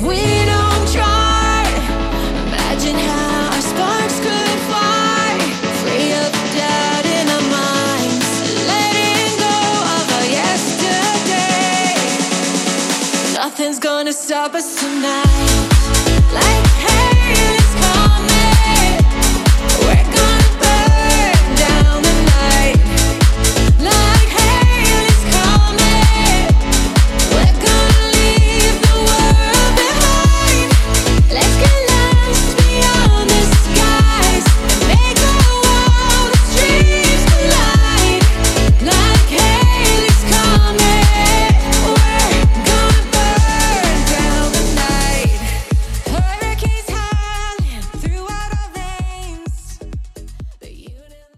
we don't try. Imagine how our sparks could fly, free of doubt in our minds, letting go of our yesterday. Nothing's gonna stop us tonight. Like